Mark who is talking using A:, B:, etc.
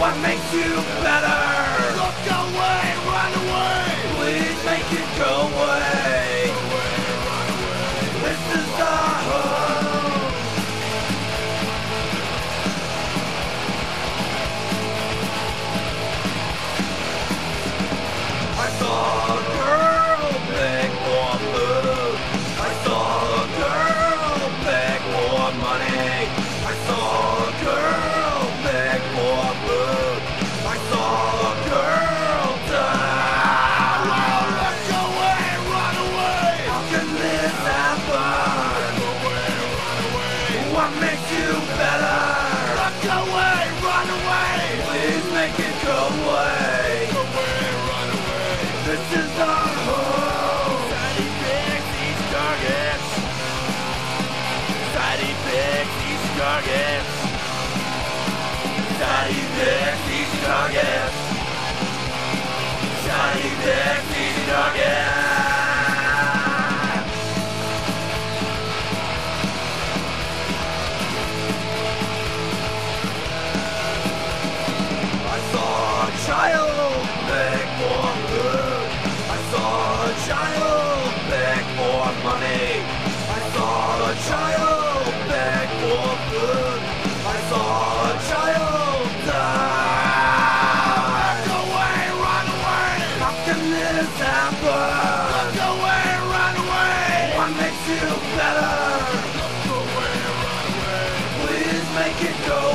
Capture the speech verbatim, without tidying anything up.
A: What makes you better?
B: Look away, run away.
A: Please make it go away. This is our home. I saw a girl beg for food. I saw a girl beg for money. I saw a girl beg for food. I saw a girl die.
B: Look away, run away.
A: How can this happen? What makes you better?
B: Look away, run away.
A: Please make it go away.
B: Run away.
A: This is our home.
B: Daddy picks these targets. Daddy picks these targets.
A: Daddy picks these targets. Daddy picks these targets. I saw a child beg for food. I saw a child beg for money. I saw a child beg for food. I saw a child die.
B: Look away, run away.
A: How can this happen?
B: Look away, run away.
A: What makes you better?
B: Look away, run away.
A: Please make it go